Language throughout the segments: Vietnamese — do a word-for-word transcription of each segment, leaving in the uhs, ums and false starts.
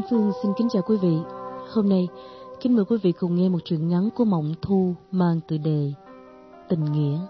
Phương xin kính chào quý vị. Hôm nay, kính mời quý vị cùng nghe một truyện ngắn của Mộng Thu mang tựa đề Tình Nghĩa.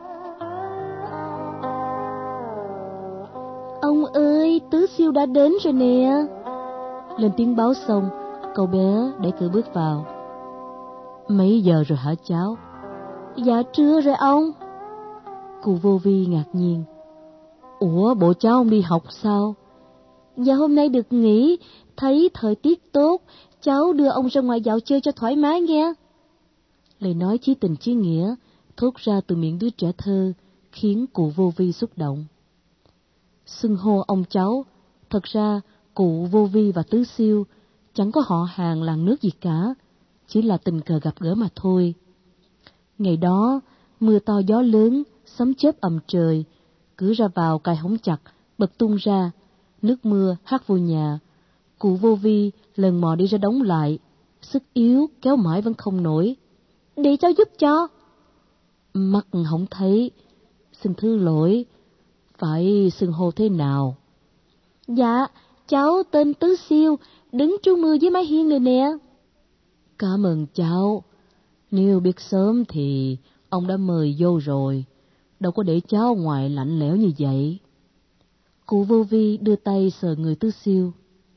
Ông ơi, Tứ Siêu đã đến rồi nè. Lên tiếng báo xong, cậu bé đẩy cửa bước vào. Mấy giờ rồi hả cháu? Dạ trưa rồi ông. Cụ Vô Vi ngạc nhiên. Ủa, bộ cháu không đi học sao? Dạ hôm nay được nghỉ, thấy thời tiết tốt, cháu đưa ông ra ngoài dạo chơi cho thoải mái nghe. Lời nói chí tình chí nghĩa thốt ra từ miệng đứa trẻ thơ khiến cụ Vô Vi xúc động. Xưng hô ông cháu, thật ra cụ Vô Vi và Tứ Siêu chẳng có họ hàng làng nước gì cả, chỉ là tình cờ gặp gỡ mà thôi. Ngày đó, mưa to gió lớn, sấm chớp ầm trời, cửa ra vào cài hổng chặt, bật tung ra, nước mưa hắt vô nhà. Cụ Vô Vi lần mò đi ra đóng lại, sức yếu kéo mãi vẫn không nổi. Để cháu giúp cho. Mắt không thấy, xin thứ lỗi, phải xưng hô thế nào? Dạ, cháu tên Tứ Siêu, đứng trú mưa dưới mái hiên này nè. Cảm ơn cháu, nếu biết sớm thì ông đã mời vô rồi, đâu có để cháu ngoài lạnh lẽo như vậy. Cụ Vô Vi đưa tay sờ người Tứ Siêu.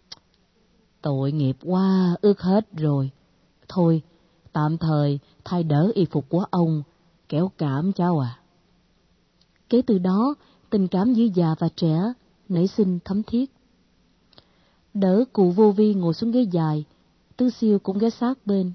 Tội nghiệp quá, ướt hết rồi. Thôi, tạm thời thay đỡ y phục của ông, kéo cảm cháu à. Kế từ đó, tình cảm giữa già và trẻ nảy sinh thấm thiết. Đỡ cụ Vô Vi ngồi xuống ghế dài, Tứ Siêu cũng ghé sát bên.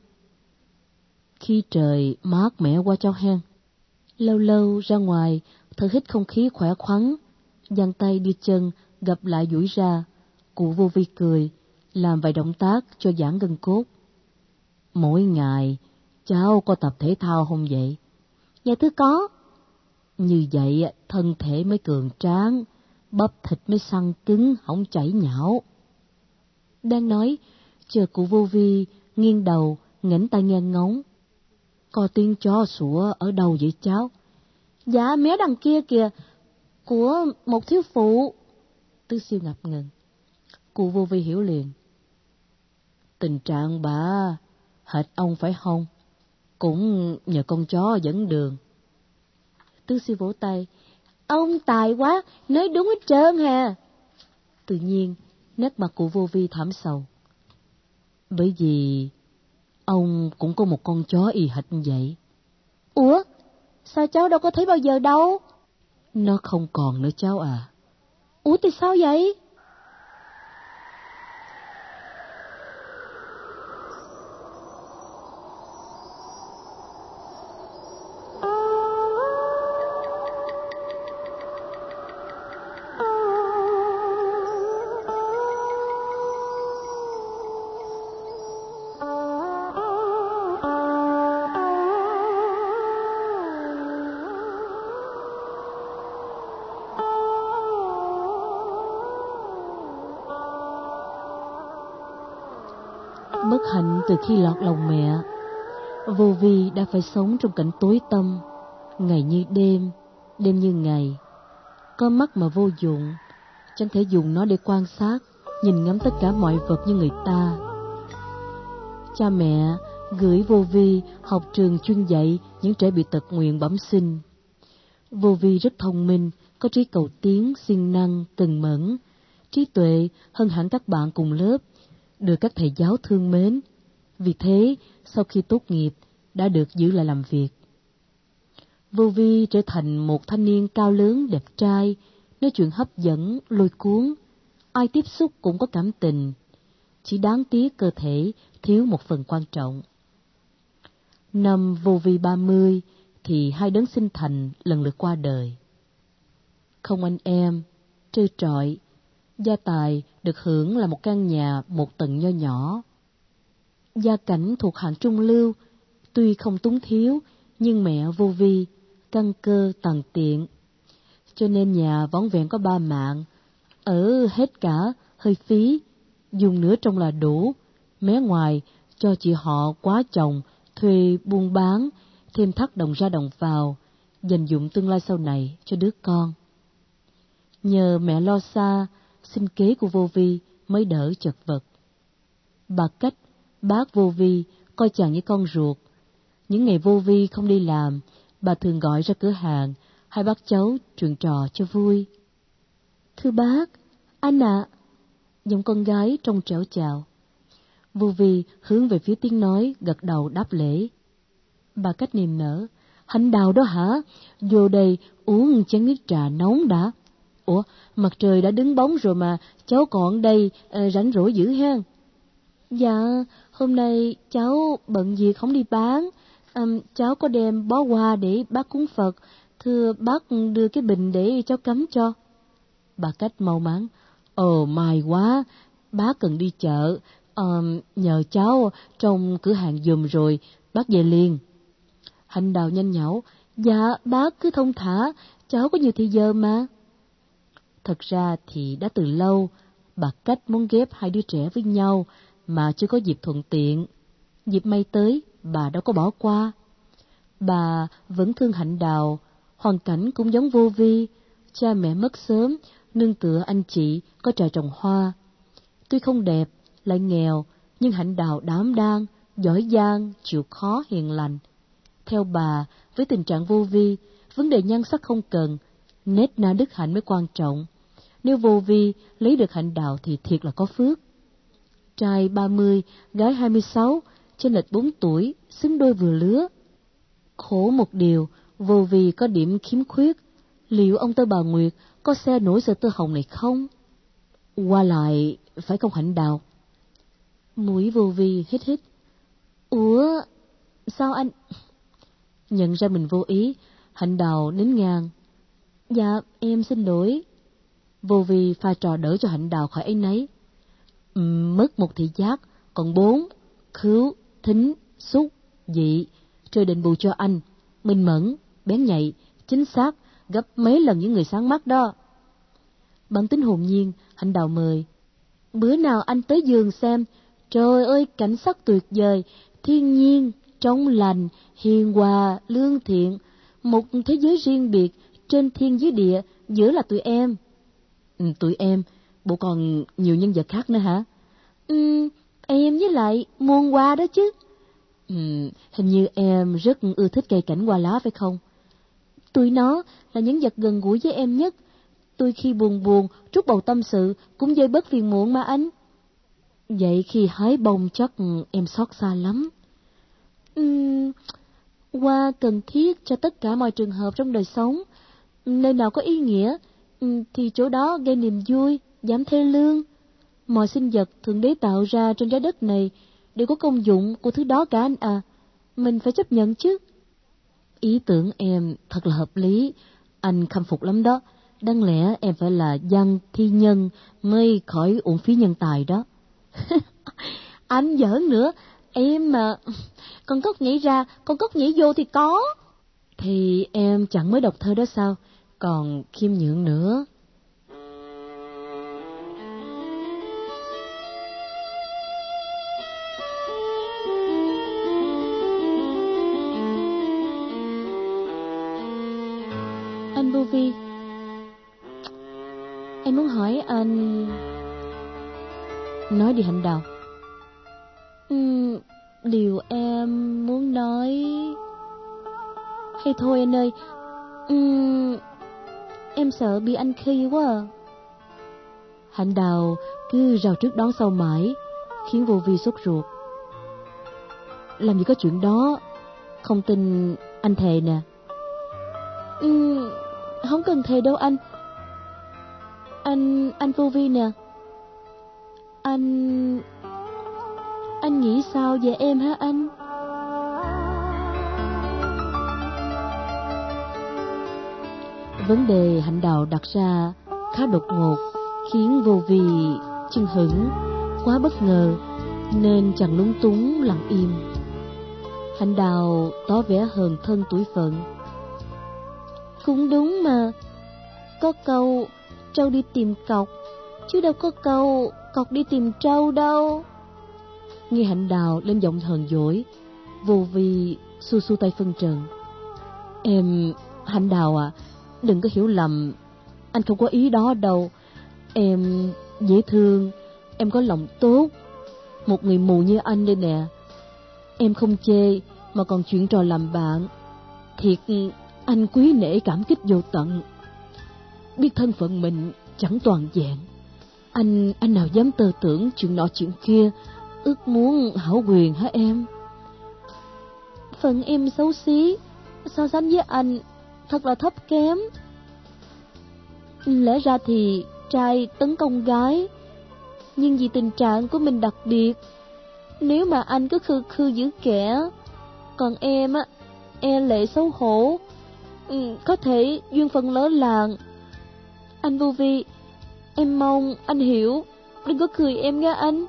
Khi trời mát mẻ qua cháu hen. Lâu lâu ra ngoài, thở hít không khí khỏe khoắn, giang tay đưa chân gập lại duỗi ra. Cụ Vô Vi cười, làm vài động tác cho giãn gân cốt. Mỗi ngày cháu có tập thể thao không vậy? Dạ thưa có. Như vậy thân thể mới cường tráng, bắp thịt mới săn cứng, không chảy nhão. Đang nói, chờ cụ Vô Vi nghiêng đầu nghển tai nghe ngóng. Có tiếng chó sủa ở đâu vậy cháu? Dạ mé đằng kia kìa, của một thiếu phụ. Tứ Siêu ngập ngừng. Cụ Vô Vi hiểu liền. Tình trạng bà hệt ông phải không? Cũng nhờ con chó dẫn đường. Tứ Siêu vỗ tay. Ông tài quá, nói đúng hết trơn hà. Tự nhiên, nét mặt cụ Vô Vi thảm sầu. Bởi vì ông cũng có một con chó y hệt như vậy. Ủa, sao cháu đâu có thấy bao giờ đâu? Nó không còn nữa cháu à. Ủa thì sao vậy? Bất hạnh từ khi lọt lòng mẹ, Vô Vi đã phải sống trong cảnh tối tăm, ngày như đêm, đêm như ngày. Có mắt mà vô dụng, chẳng thể dùng nó để quan sát, nhìn ngắm tất cả mọi vật như người ta. Cha mẹ gửi Vô Vi học trường chuyên dạy những trẻ bị tật nguyền bẩm sinh. Vô Vi rất thông minh, có trí cầu tiến, siêng năng, cần mẫn, trí tuệ hơn hẳn các bạn cùng lớp, được các thầy giáo thương mến. Vì thế, sau khi tốt nghiệp, đã được giữ lại làm việc. Vô Vi trở thành một thanh niên cao lớn, đẹp trai, nói chuyện hấp dẫn, lôi cuốn. Ai tiếp xúc cũng có cảm tình. Chỉ đáng tiếc cơ thể thiếu một phần quan trọng. Năm Vô Vi ba mươi, thì hai đấng sinh thành lần lượt qua đời. Không anh em, trơ trọi, gia tài được hưởng là một căn nhà một tầng nho nhỏ. Gia cảnh thuộc hạng trung lưu, tuy không túng thiếu, nhưng mẹ Vô Vi căn cơ tàn tiện, cho nên nhà vỏn vẹn có ba mạng, ở hết cả hơi phí, dùng nửa trong là đủ, mé ngoài cho chị họ quá chồng, thuê buôn bán, thêm thắt đồng ra đồng vào, dành dụm tương lai sau này cho đứa con. Nhờ mẹ lo xa, sinh kế của Vô Vi mới đỡ chật vật. Bà Cách, bác Vô Vi, coi chàng như con ruột. Những ngày Vô Vi không đi làm, bà thường gọi ra cửa hàng, hai bác cháu chuyện trò cho vui. Thưa bác, anh ạ. À. Giọng con gái trong trẻo chào. Vô Vi hướng về phía tiếng nói, gật đầu đáp lễ. Bà Cách niềm nở. Hạnh Đào đó hả? Vô đây uống chén nước trà nóng đã. Ủa, mặt trời đã đứng bóng rồi mà, cháu còn đây à, rảnh rỗi dữ ha. Dạ, hôm nay cháu bận việc không đi bán. À, cháu có đem bó hoa để bác cúng Phật. Thưa bác đưa cái bình để cháu cắm cho. Bà Cách mau mắn. Ồ, may quá, bác cần đi chợ. À, nhờ cháu trong cửa hàng giùm rồi, bác về liền. Hạnh Đào nhanh nhảu. Dạ, bác cứ thông thả, cháu có nhiều thời giờ mà. Thật ra thì đã từ lâu, bà Cách muốn ghép hai đứa trẻ với nhau, mà chưa có dịp thuận tiện. Dịp may tới, bà đâu có bỏ qua. Bà vẫn thương Hạnh Đào, hoàn cảnh cũng giống Vô Vi, cha mẹ mất sớm, nương tựa anh chị có trại trồng hoa. Tuy không đẹp, lại nghèo, nhưng Hạnh Đào đảm đang, giỏi giang, chịu khó hiền lành. Theo bà, với tình trạng Vô Vi, vấn đề nhan sắc không cần, nết na đức hạnh mới quan trọng. Nếu Vô Vi lấy được Hạnh Đào thì thiệt là có phước. Trai ba mươi, gái hai mươi sáu, chênh lệch bốn tuổi, xứng đôi vừa lứa. Khổ một điều, Vô Vi có điểm khiếm khuyết. Liệu ông Tơ Bà Nguyệt có xe nổi sợi tơ hồng này không? Qua lại, phải không Hạnh Đào? Mũi Vô Vi hít hít. Ủa, sao anh... Nhận ra mình vô ý, Hạnh Đào nín ngang. Dạ, em xin lỗi. Vô Vi pha trò đỡ cho Hạnh Đào khỏi ấy nấy. Uhm, mất một thị giác, còn bốn, khứu, thính, xúc, dị. Trời định bù cho anh, minh mẫn, bén nhạy, chính xác, gấp mấy lần những người sáng mắt đó. Bản tính hồn nhiên, Hạnh Đào mời. Bữa nào anh tới giường xem, trời ơi cảnh sắc tuyệt vời, thiên nhiên, trong lành, hiền hòa, lương thiện, một thế giới riêng biệt, trên thiên dưới địa, giữa là tụi em. Ừ, tụi em, bộ còn nhiều nhân vật khác nữa hả? Ừ, em với lại muôn hoa đó chứ. Ừ, hình như em rất ưa thích cây cảnh hoa lá phải không? Tụi nó là những vật gần gũi với em nhất. Tôi khi buồn buồn, trút bầu tâm sự, cũng vơi bớt phiền muộn mà anh. Vậy khi hái bông chắc em xót xa lắm. Uhm, hoa cần thiết cho tất cả mọi trường hợp trong đời sống. Nơi nào có ý nghĩa thì chỗ đó gây niềm vui, giảm thê lương. Mọi sinh vật Thượng Đế tạo ra trên trái đất này đều có công dụng của thứ đó cả anh à. Mình phải chấp nhận chứ. Ý tưởng em thật là hợp lý, anh khâm phục lắm đó. Đáng lẽ em phải là văn thi nhân mới khỏi uổng phí nhân tài đó. Anh giỡn nữa, em mà con cóc nhảy ra, con cóc nhảy vô thì có. Thì em chẳng mới đọc thơ đó sao, còn khiêm nhượng nữa. Anh Vô Vi, em muốn hỏi anh... Nói đi Hạnh Đào. Uhm, điều em muốn nói... Hay thôi anh ơi, uhm, em sợ bị anh khi quá à. Hạnh Đào cứ rào trước đón sau mãi, khiến Vô Vi sốt ruột. Làm gì có chuyện đó, không tin anh thề nè. Uhm, không cần thề đâu anh. Anh, anh Vô Vi nè. Anh... Anh nghĩ sao về em hả anh? Vấn đề Hạnh Đào đặt ra khá đột ngột, khiến Vô Vi chưng hửng, quá bất ngờ, nên chẳng lúng túng lặng im. Hạnh Đào tỏ vẻ hờn thân tủi phận. Cũng đúng mà, có câu trâu đi tìm cọc, chứ đâu có câu cọc đi tìm trâu đâu. Nghe Hạnh Đào lên giọng hờn dỗi, Vô Vi xua xua tay phân trần. Em, Hạnh Đào à, đừng có hiểu lầm, anh không có ý đó đâu. Em dễ thương, em có lòng tốt, một người mù như anh đây nè. Em không chê mà còn chuyện trò làm bạn. Thiệt anh quý nể cảm kích vô tận. Biết thân phận mình chẳng toàn vẹn, Anh anh nào dám tơ tưởng chuyện nọ chuyện kia, ước muốn hảo quyền hả em? Phần em xấu xí, so sánh với anh thật là thấp kém. Lẽ ra thì trai tấn công gái, nhưng vì tình trạng của mình đặc biệt, nếu mà anh cứ khư khư giữ kẻ, còn em á, e lệ xấu hổ, ừ, có thể duyên phận lỡ làng. Anh vô vi, em mong anh hiểu, đừng có cười em nha anh.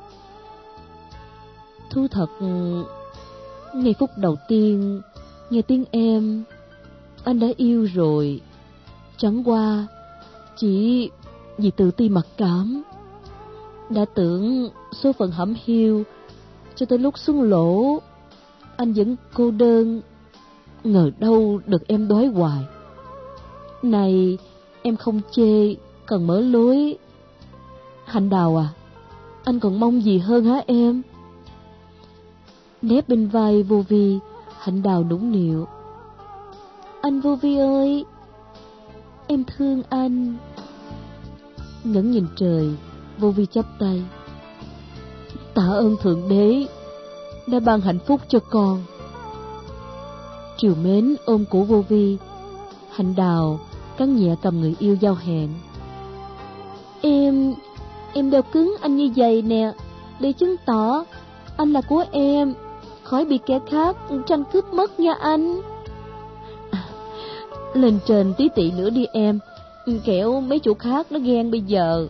Thú thật, ngay phút đầu tiên nghe tiếng em, anh đã yêu rồi. Chẳng qua chỉ vì tự ti mặc cảm, đã tưởng số phận hẩm hiu, cho tới lúc xuống lỗ anh vẫn cô đơn, ngờ đâu được em đói hoài. Này em không chê, cần mở lối. Hạnh Đào à, anh còn mong gì hơn hả em? Nép bên vai Vô Vi, Hạnh Đào nũng nịu. Anh Vô Vi ơi, em thương anh. Ngẩng nhìn trời, Vô Vi chắp tay. Tạ ơn Thượng Đế đã ban hạnh phúc cho con. Triều mến ôm cổ Vô Vi, Hạnh Đào cắn nhẹ cầm người yêu giao hẹn. Em, em đeo cứng anh như vậy nè, để chứng tỏ anh là của em, khỏi bị kẻ khác tranh cướp mất nha anh. À, lên trên tí tị nữa đi em, kẻo mấy chỗ khác nó ghen bây giờ.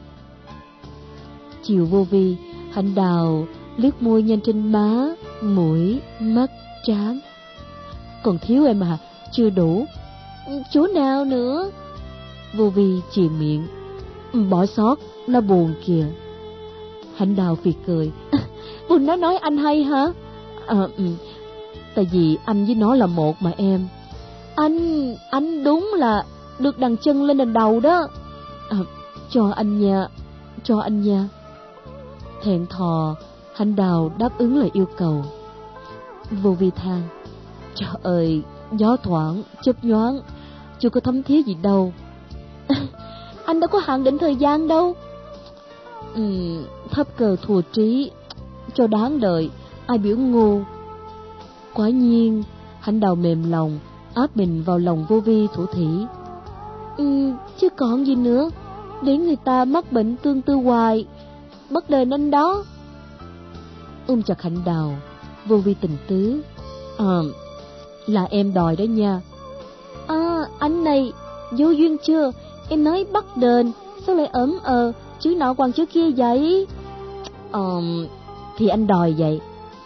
Chiều Vô Vi, Hạnh Đào liếc môi nhanh trên má, mũi, mắt, trán. Còn thiếu em à, chưa đủ. Chỗ nào nữa? Vô Vi chìa miệng. Bỏ sót, nó buồn kìa. Hạnh Đào phì cười. Buồn nó nói anh hay hả? À, ừ. Tại vì anh với nó là một mà em. Anh, anh đúng là được đằng chân lên đằng đầu đó. À, cho anh nha, cho anh nha. Thẹn thò, Hạnh Đào đáp ứng lời yêu cầu. Vô Vi than. Trời ơi, gió thoảng, chớp nhoáng, chưa có thấm thía gì đâu. Anh đâu có hạn định thời gian đâu. Ừ, thấp cờ thua trí, cho đáng đời, ai biểu ngu. Quả nhiên, Hạnh Đào mềm lòng, áp mình vào lòng Vô Vi thủ thỉ. Ừ, chứ còn gì nữa, để người ta mắc bệnh tương tư hoài, bất đền anh đó. Ôm chặt Hạnh Đào, Vô Vi tình tứ. À, là em đòi đó nha. À, anh này, vô duyên chưa? Em nói bắt đền, sao lại ỡm ờ, chữ nọ còn chữ kia vậy? Ờ, thì anh đòi vậy.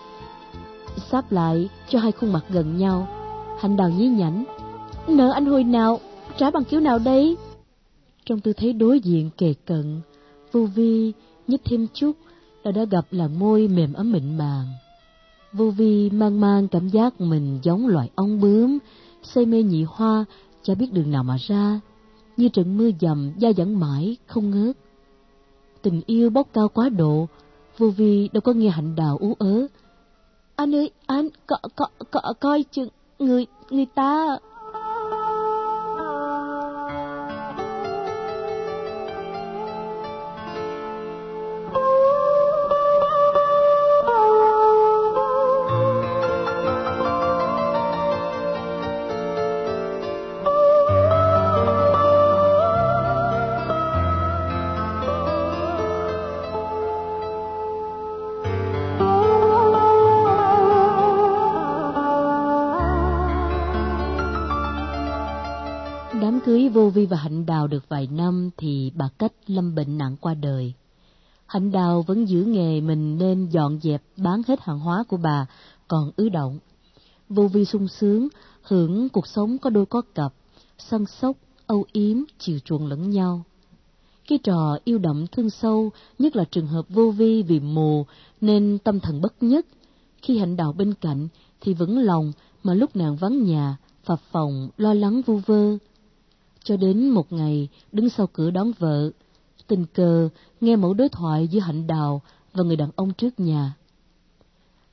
Sáp lại cho hai khuôn mặt gần nhau, Hạnh Đào nhí nhảnh. Nợ anh hồi nào, trả bằng kiểu nào đây? Trong tư thế đối diện kề cận, Vô Vi nhích thêm chút là đã gặp làn môi mềm ấm mịn màng. Vô Vi mang mang cảm giác mình giống loài ong bướm, say mê nhị hoa, chả biết đường nào mà ra. Như trận mưa dầm dai dẳng mãi không ngớt. Tình yêu bốc cao quá độ, Vô Vi đâu có nghe Hạnh Đào ú ớ. Anh ơi, anh, co, co, co, coi chừng, người, người ta... Đám cưới Vô Vi và Hạnh Đào được vài năm thì bà Cách lâm bệnh nặng qua đời. Hạnh Đào vẫn giữ nghề mình nên dọn dẹp bán hết hàng hóa của bà còn ứ động. Vô Vi sung sướng hưởng cuộc sống có đôi có cặp, săn sóc, âu yếm, chiều chuộng lẫn nhau. Cái trò yêu đậm thương sâu, nhất là trường hợp Vô Vi vì mù nên tâm thần bất nhất. Khi Hạnh Đào bên cạnh thì vững lòng, mà lúc nàng vắng nhà, phập phồng lo lắng vu vơ. Cho đến một ngày, đứng sau cửa đón vợ, tình cờ nghe mẫu đối thoại giữa Hạnh Đào và người đàn ông trước nhà.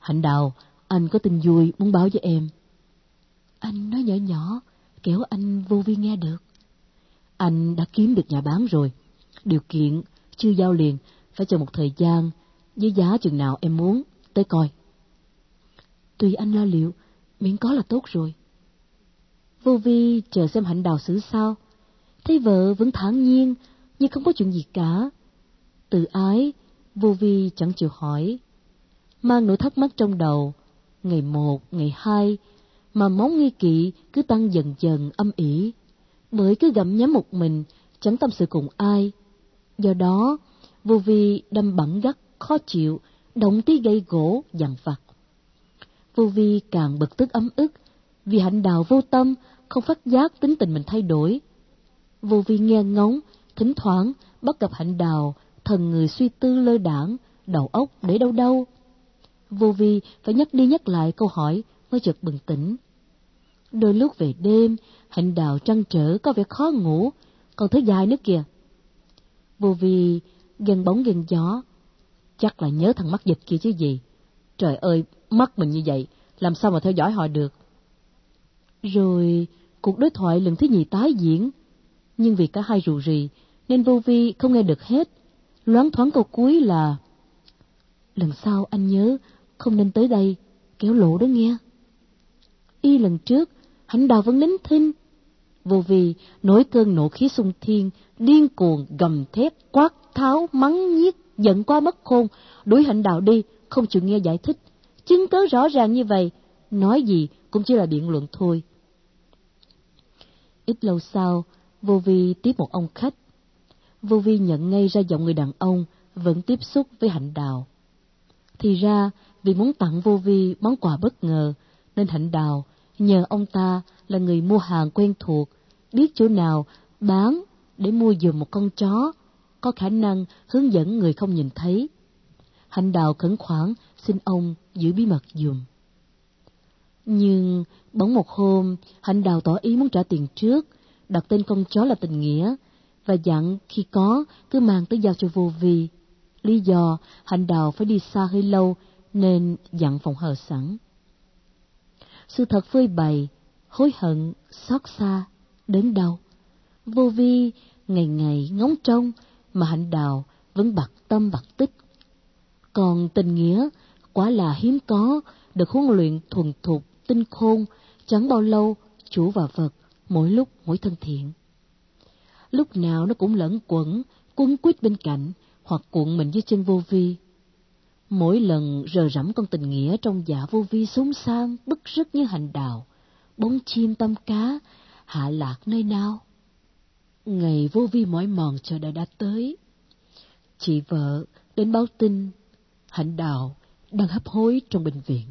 Hạnh Đào, anh có tin vui muốn báo với em. Anh nói nhỏ nhỏ, kẻo anh vô vi nghe được. Anh đã kiếm được nhà bán rồi. Điều kiện chưa giao liền, phải chờ một thời gian, với giá chừng nào em muốn, tới coi. Tùy anh lo liệu, miễn có là tốt rồi. Vô vi chờ xem Hạnh Đào xử sao. Thấy vợ vẫn thản nhiên, như không có chuyện gì cả. Tự ái, vô vi chẳng chịu hỏi. Mang nỗi thắc mắc trong đầu, ngày một, ngày hai, mà móng nghi kỵ cứ tăng dần dần âm ỉ. Bởi cứ gặm nhấm một mình, chẳng tâm sự cùng ai. Do đó, vô vi đâm bẵng gắt, khó chịu, động tí gây gỗ, dằn vặt. Vô vi càng bực tức ấm ức, vì Hạnh Đào vô tâm, không phát giác tính tình mình thay đổi. Vô vi nghe ngóng, thỉnh thoảng bắt gặp Hạnh Đào, thần người suy tư lơ đãng, đầu óc để đâu đâu. Vô vi phải nhắc đi nhắc lại câu hỏi mới chợt bừng tỉnh. Đôi lúc về đêm, Hạnh Đào trăn trở có vẻ khó ngủ, còn thở dài nữa kìa. Vô vi ghen bóng ghen gió, chắc là nhớ thằng mắt dịch kia chứ gì. Trời ơi, mắt mình như vậy, làm sao mà theo dõi họ được. Rồi cuộc đối thoại lần thứ nhì tái diễn, nhưng vì cả hai rù rì nên vô vi không nghe được hết. Loáng thoáng câu cuối là: lần sau anh nhớ không nên tới đây, kéo lộ đó nghe. Y lần trước, Hạnh Đào vẫn nín thinh. Vô vi nổi cơn nộ khí xung thiên, điên cuồng gầm thét, quát tháo, mắng nhiếc, giận quá mất khôn, đuổi Hạnh Đào đi, không chịu nghe giải thích. Chứng cớ rõ ràng như vậy, nói gì cũng chỉ là biện luận thôi. Ít lâu sau, vô vi tiếp một ông khách. Vô vi nhận ngay ra giọng người đàn ông vẫn tiếp xúc với Hạnh Đào. Thì ra, vì muốn tặng vô vi món quà bất ngờ, nên Hạnh Đào nhờ ông ta là người mua hàng quen thuộc, biết chỗ nào bán để mua giùm một con chó, có khả năng hướng dẫn người không nhìn thấy. Hạnh Đào khẩn khoản xin ông giữ bí mật giùm. Nhưng bỗng một hôm, Hạnh Đào tỏ ý muốn trả tiền trước, đặt tên con chó là Tình Nghĩa, và dặn khi có cứ mang tới giao cho vô vi. Lý do Hạnh Đào phải đi xa hơi lâu nên dặn phòng hờ sẵn. Sự thật phơi bày, hối hận, xót xa, đớn đau. Vô vi ngày ngày ngóng trông mà Hạnh Đào vẫn bặt tâm bặt tích. Còn Tình Nghĩa quả là hiếm có, được huấn luyện thuần thục, tinh khôn, chẳng bao lâu chủ và vật mỗi lúc mỗi thân thiện. Lúc nào nó cũng lẫn quẩn, quấn quýt bên cạnh hoặc cuộn mình dưới chân vô vi. Mỗi lần rờ rẫm con Tình Nghĩa trong dạ vô vi xốn xang, bức rứt như Hạnh Đào, bóng chim tâm cá hạ lạc nơi nào. Ngày vô vi mỏi mòn chờ đợi đã tới. Chị vợ đến báo tin Hạnh Đào đang hấp hối trong bệnh viện.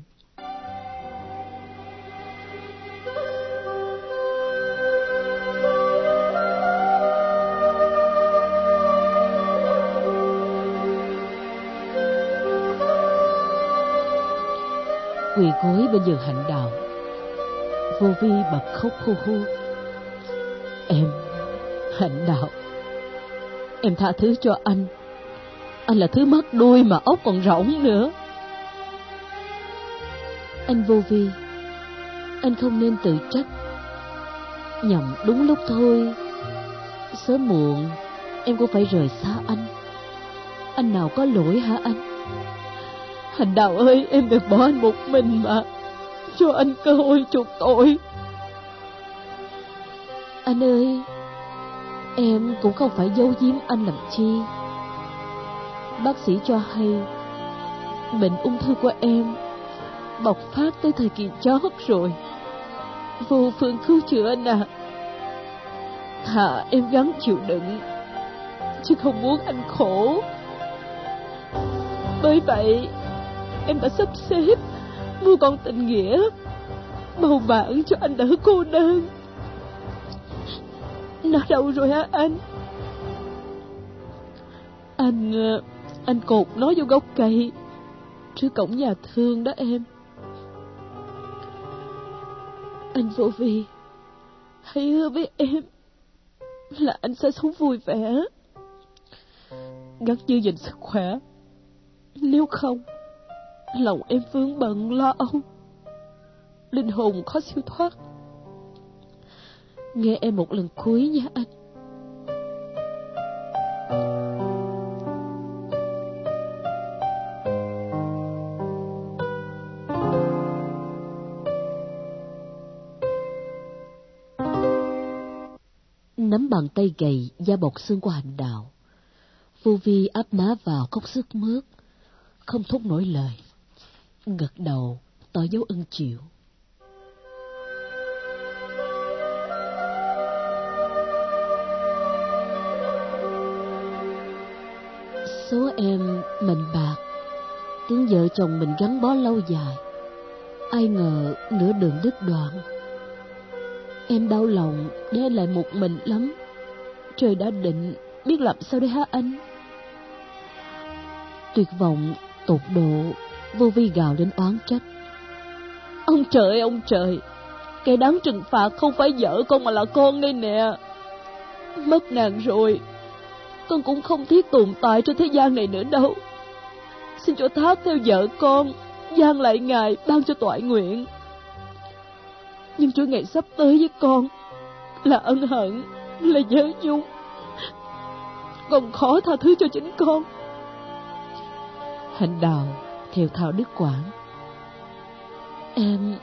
Quỳ gối bên giường Hạnh Đào, vô vi bật khóc hu hu. Em, Hạnh Đào, em tha thứ cho anh. Anh là thứ mất đuôi mà ốc còn rỗng nữa. Anh vô vi, anh không nên tự trách. Nhầm đúng lúc thôi. Sớm muộn em cũng phải rời xa anh. Anh nào có lỗi hả anh? Hạnh Đào ơi, em đừng bỏ anh một mình mà. Cho anh cơ hội chuộc tội. Anh ơi, em cũng không phải giấu giếm anh làm chi. Bác sĩ cho hay bệnh ung thư của em bộc phát tới thời kỳ chót rồi, vô phương cứu chữa anh à. Thà em gắng chịu đựng, chứ không muốn anh khổ. Bởi vậy em đã sắp xếp mua con Tình Nghĩa, bầu bạn cho anh đỡ cô đơn. Nó đâu rồi hả anh? Anh Anh cột nó vô gốc cây trước cổng nhà thương đó em. Anh vô vi, hãy hứa với em là anh sẽ sống vui vẻ, gắng giữ gìn sức khỏe. Nếu không, Lòng em vướng bận lo âu, linh hồn khó siêu thoát. Nghe em một lần cuối nha anh. Nắm bàn tay gầy da bọc xương của Hạnh Đào, Vô Vi áp má vào khóc sướt mướt, không thốt nổi lời, gật đầu tỏ dấu ưng chịu. Số em mệnh bạc, tưởng vợ chồng mình gắn bó lâu dài, ai ngờ nửa đường đứt đoạn. Em đau lòng để anh lại một mình lắm. Trời đã định, biết làm sao đây hả anh? Tuyệt vọng tột độ, Vô Vi gào lên oán trách. Ông trời, ông trời, kẻ đáng trừng phạt không phải vợ con mà là con đây nè. Mất nàng rồi, con cũng không thiết tồn tại trên thế gian này nữa đâu. Xin cho thác theo vợ con, giang lại ngài ban cho toại nguyện. Nhưng chuỗi ngày sắp tới với con là ân hận, là nhớ nhung, còn khó tha thứ cho chính con. Hạnh Đào thều thào đứt quãng. Em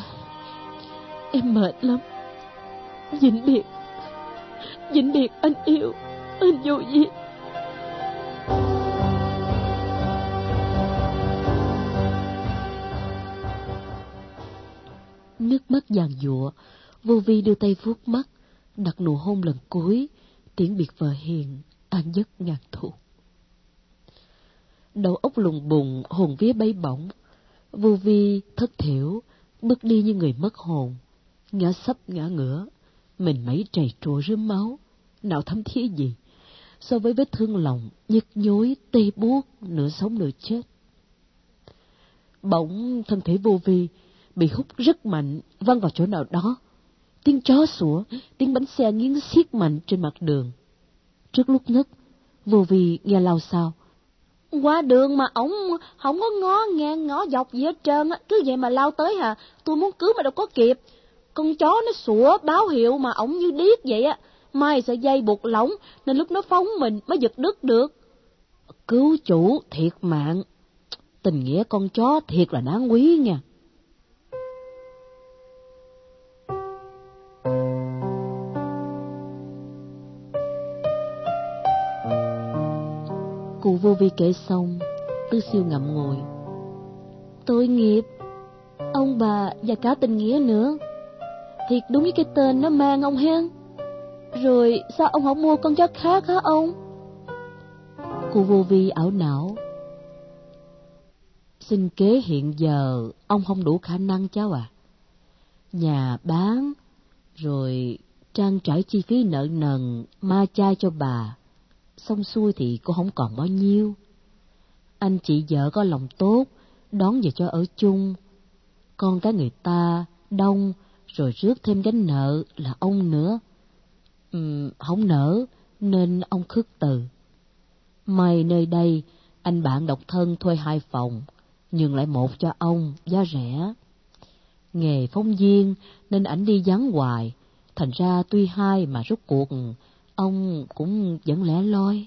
Em mệt lắm. Vĩnh biệt, vĩnh biệt anh yêu, anh Vô Vi. Nước mắt giàn giụa, Vô Vi đưa tay vuốt mắt, đặt nụ hôn lần cuối, tiễn biệt vợ hiền, an giấc ngàn thu. Đầu óc lùng bùng, hồn vía bay bổng, Vô Vi thất thểu, bước đi như người mất hồn, ngã sấp ngã ngửa, mình mấy trầy trụa rướm máu, nào thấm thía gì so với vết thương lòng nhức nhối tê buốt, nửa sống nửa chết. Bỗng thân thể Vô Vi bị hút rất mạnh, văng vào chỗ nào đó. Tiếng chó sủa, tiếng bánh xe nghiến xiết mạnh trên mặt đường. Trước lúc ngất, Vô Vi nghe lao xao. Qua đường mà ổng không có ngó ngang ngó dọc gì hết trơn á, cứ vậy mà lao tới hả? Tôi muốn cứu mà đâu có kịp. Con chó nó sủa báo hiệu mà ổng như điếc vậy á. May sợi dây buộc lỏng nên lúc nó phóng mình mới giật đứt được. Cứu chủ thiệt mạng, tình nghĩa con chó thiệt là đáng quý nha. Cụ Vô Vi kể xong, Tứ Siêu ngậm ngùi. Tội nghiệp, ông bà và cả tình nghĩa nữa. Thiệt đúng với cái tên nó mang ông hen. Rồi sao ông không mua con chó khác hả ông? Cụ Vô Vi ảo não. Sinh kế hiện giờ ông không đủ khả năng cháu à. Nhà bán, rồi trang trải chi phí nợ nần, ma chay cho bà, xong xuôi thì cô không còn bao nhiêu. Anh chị vợ có lòng tốt, đón về cho ở chung. Con cái người ta đông, rồi rước thêm gánh nợ là ông nữa. Uhm, không nỡ nên ông khước từ. May nơi đây anh bạn độc thân thuê hai phòng, nhường lại một cho ông giá rẻ. Nghề phóng viên nên ảnh đi vắng hoài, thành ra tuy hai mà rốt cuộc ông cũng vẫn lẻ loi.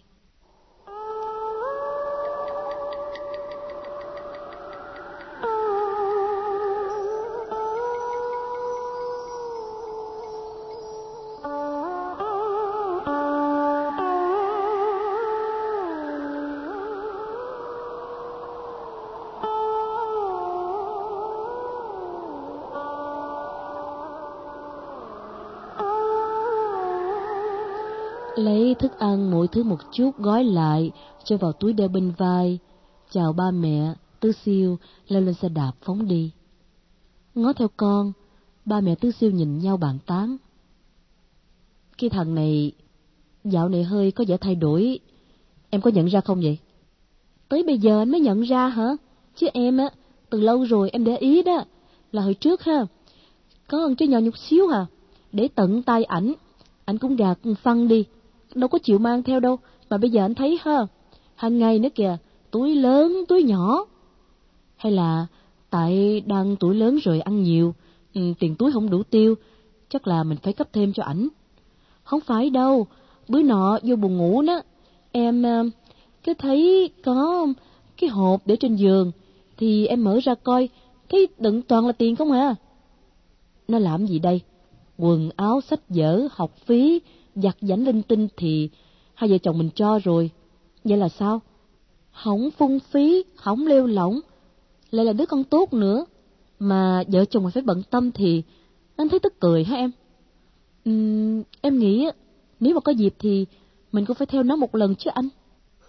Lấy thức ăn mỗi thứ một chút gói lại, cho vào túi đeo bên vai. Chào ba mẹ, Tứ Siêu leo lên xe đạp phóng đi. Ngó theo con, ba mẹ Tứ Siêu nhìn nhau bàn tán. Cái thằng này, dạo này hơi có vẻ thay đổi, em có nhận ra không vậy? Tới bây giờ anh mới nhận ra hả? Chứ em á, từ lâu rồi em để ý đó, là hồi trước ha, có con chó nhỏ nhục xíu à, để tận tay ảnh, ảnh cũng gạt phăng đi, đâu có chịu mang theo đâu, mà bây giờ anh thấy ha, hàng ngày nữa kìa, túi lớn, túi nhỏ. Hay là tại đang tuổi lớn rồi ăn nhiều, ừ, tiền túi không đủ tiêu, chắc là mình phải cấp thêm cho ảnh. Không phải đâu, bữa nọ vô buồn ngủ đó, em cứ thấy có cái hộp để trên giường, thì em mở ra coi, thấy đựng toàn là tiền không à. Nó làm gì đây? Quần áo, sách vở, học phí, vặt vãnh linh tinh thì hai vợ chồng mình cho rồi. Vậy là sao? Không phung phí, không lêu lỏng, lại là đứa con tốt nữa. Mà vợ chồng mình phải bận tâm thì anh thấy tức cười hả em? Uhm, em nghĩ nếu mà có dịp thì mình cũng phải theo nó một lần chứ anh.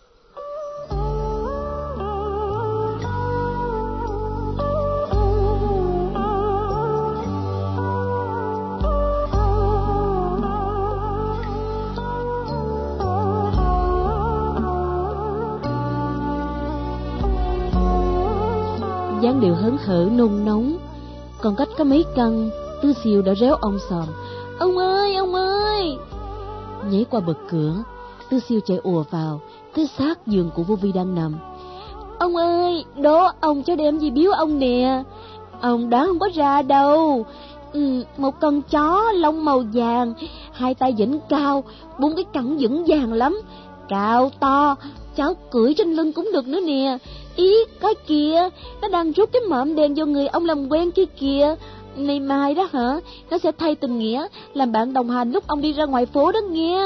Dáng điệu hớn hở nôn nóng, còn cách có mấy căn, Tư Siêu đã réo om sòm: Ông ơi, ông ơi! Nhảy qua bậc cửa, Tư Siêu chạy ùa vào, tới sát giường của Vô Vi đang nằm. Ông ơi, đố ông cháu đem gì biếu ông nè. Ông đoán không có ra đâu. Ừ, một con chó lông màu vàng, hai tay vĩnh cao, bốn cái cẳng vững vàng lắm, cao to, cháu cưỡi trên lưng cũng được nữa nè. Ý, có kìa, nó đang rút cái mõm đèn vô người ông làm quen kia kìa. Nay mai đó hả, nó sẽ thay tình nghĩa, làm bạn đồng hành lúc ông đi ra ngoài phố đó nghe.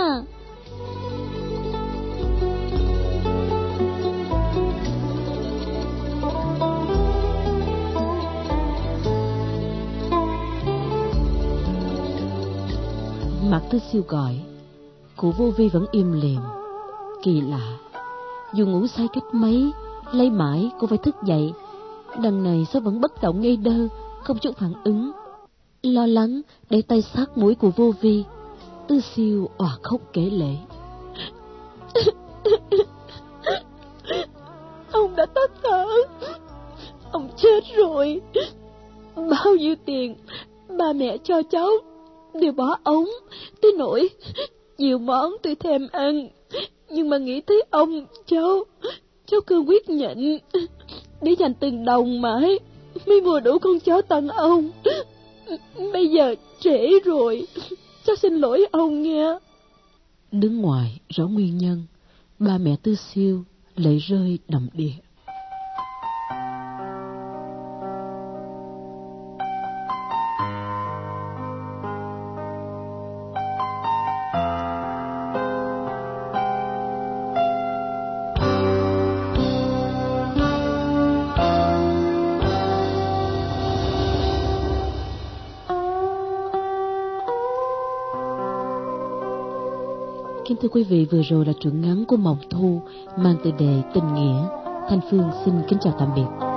Mặt Tư Siêu gọi, cụ Vô Vi vẫn im lìm. Kỳ lạ, dù ngủ say cách mấy, lấy mãi cô phải thức dậy, đằng này sao vẫn bất động ngây đơ, không chút phản ứng. Lo lắng để tay sát mũi của Vô Vi, Tư Siêu òa khóc kể lệ. Ông đã tắt thở, ông chết rồi. Bao nhiêu tiền ba mẹ cho cháu đều bỏ ống, tới nỗi nhiều món tôi thèm ăn, nhưng mà nghĩ tới ông, cháu cháu cứ quyết nhịn để dành từng đồng mãi mới mua đủ con chó tặng ông. Bây giờ trễ rồi, cháu xin lỗi ông nghe. Đứng ngoài rõ nguyên nhân, ba mẹ Tư Siêu lệ rơi đầm đìa. Kính thưa quý vị, vừa rồi là truyện ngắn của Mộng Thu mang tựa đề Tình Nghĩa. Thanh Phương xin kính chào tạm biệt.